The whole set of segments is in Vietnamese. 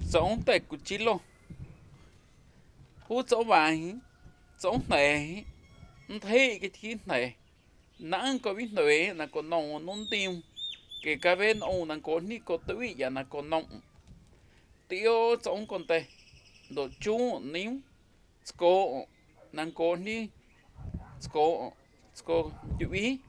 Sống tệ của chí lô. Hú chỗ bài. Sống này. Thấy cái thiên này. Nãng có biết nổi là có nông nông tim. Kể cả bên ông là có ní có tưới và là có nông. Tiêu sống còn tệ. Đồ chú níu. Sko. Nàng có ní. Sko. Sko. Chú ý.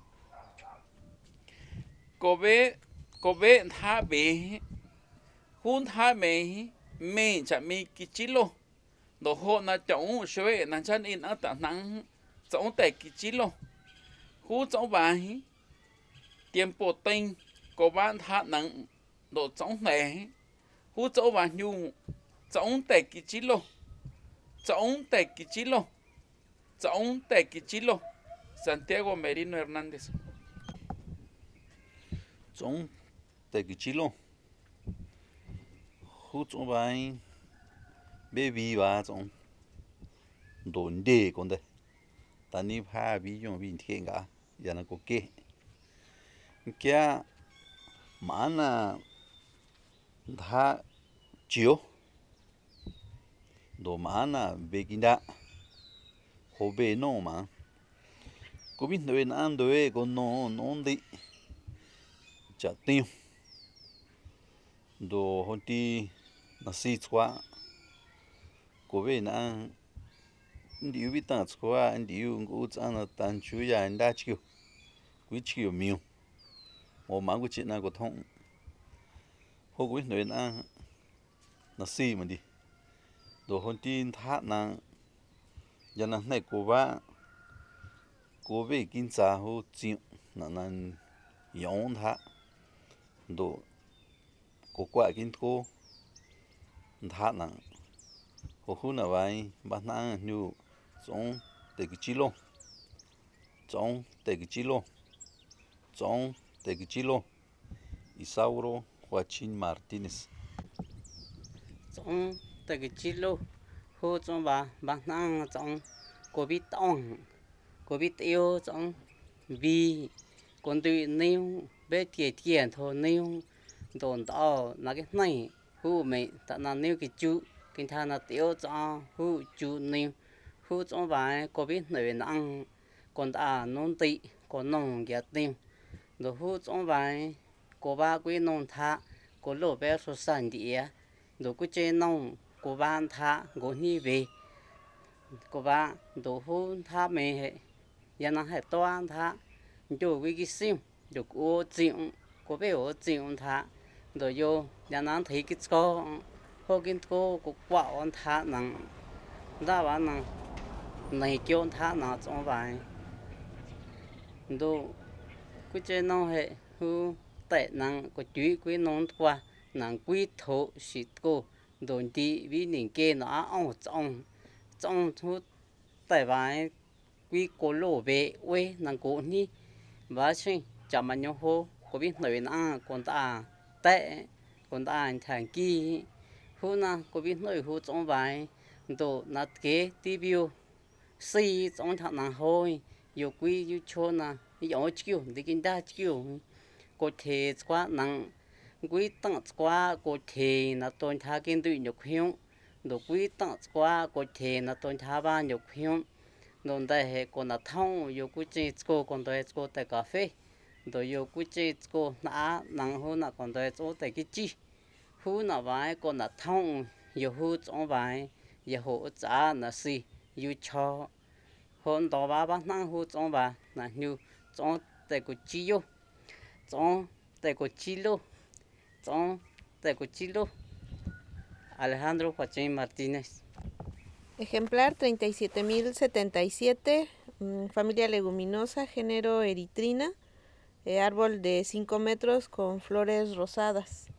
Có bé thả bế. Hun thả mê. Mê chả mê kì chí lô. Đồ hộ là chống xuế là chân in ở tả nắng chống tệ kì chí lô. Hú chống bài tiempo tinh có bạn thả nắng đồ chống nẻ. Hú chống bài nhu chống tệ kì chí lô. Chống tệ kì chí lô. Chống tệ kì chí lô. Santiago Merino Hernández. Chống tệ kì chí lô. Hú chống bài bê bì bà chống đồn đê con đây. Ta ní phá bì dùng bì thiên cả. Giờ nó có kê. Kia mà nà thả chiếu. Đồ mà nà bê kinh đá. Hồ bê nô mà. Có biết nơi nãm đôi có nôn đi. Chả tiêu. Đồ hôn ti nà xì quá. Có biết nà ndiu biết tàng quá. Ndiu ngũ chá nà tàn chú ya anh đá chiều. Quý chiều miêu. Hồ má của chị nà có thông. Hồ có biết nơi nà xì mà đi. Đồ hôn ti thác nà. Giờ nà này cô bá. Cô bé kinh trả hô chiều. Nà yóng thác. Đồ cô quả kinh cô thác nà. Hồ hú nà vay bát nà nhu chống tệ kì chí lô. Chống tệ kì chí lô. Chống tệ kì chí lô. Isauro Joaquín Martínez. Chống tệ kì chí lô. Hú chống bà bát nà chống cô biết tông. Cô biết yêu chống vì con tụi nêu bé tiền thôi nêu đồn tao là cái này hú mày ta là nêu cái chú cái thằng là tiêu cho hú chú nêu hú trong bài có biết người ăn còn ta nông tị còn nông ghét nêu rồi hú trong bài có ba quý nông thả có lỗ bé số sản địa rồi cứ chơi nông có ba thả có như về có ba rồi hú thả mày hệ giờ nó hệ toan thả rồi cái sim rồi ô chịu có bé ô chịu thả rồi vô nhà nó thấy cái co hồ cái co có quả on thả nặng ra bán nặng này kêu thả nó trong vài rồi cái trên nó hệ hư tệ nặng có chuối quý nông qua nặng quý thổ xịt cô rồi đi vì những kia nó ăn trong trong hút tệ vài quý cô lô về quê nặng cô ní và xin chào bạn nhau hô có biết nói năng còn ta tệ còn ta thành kỳ hô na có biết nói hô trong vài đồ nát kế tiviu si trong thằng nào hôi yêu quý yêu cho na yêu chiêu đi kinh đa chiêu có thể quá năng quý tăng quá có thể là tôn tha kinh tụi nhục hiếu đồ quý tăng quá có thể là tôn tha ba nhục hiếu nôn đại hệ còn là thông yêu quý chế cô còn đại cô tại cà phê rồi yêu quý chế cô nã năng hô na còn đại cô tại cái chi hú na vài còn là thông yêu hú trong vài yêu hỗ trợ là gì yêu cho hôn đó ba ba năng hú trong vài là như trong tại cái chi yêu trong tại cái chi lô trong tại cái chi lô Alejandro Joaquín Martínez. Ejemplar 37.077, familia leguminosa, género eritrina, árbol de 5 metros con flores rosadas.